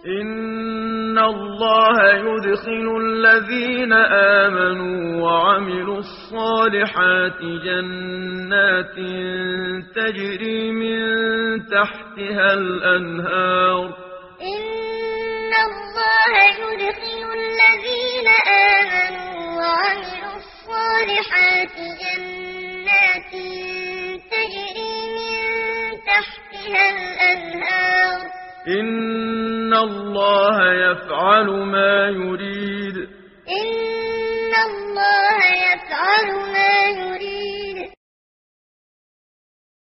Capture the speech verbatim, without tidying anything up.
إن الله يدخل الذين آمنوا وعملوا الصالحات جنات تجري من تحتها الأنهار. إن الله يدخل الذين آمنوا وعملوا الصالحات جنات تجري من تحتها الأنهار. إن الله يفعل ما يريد. إن الله يفعل ما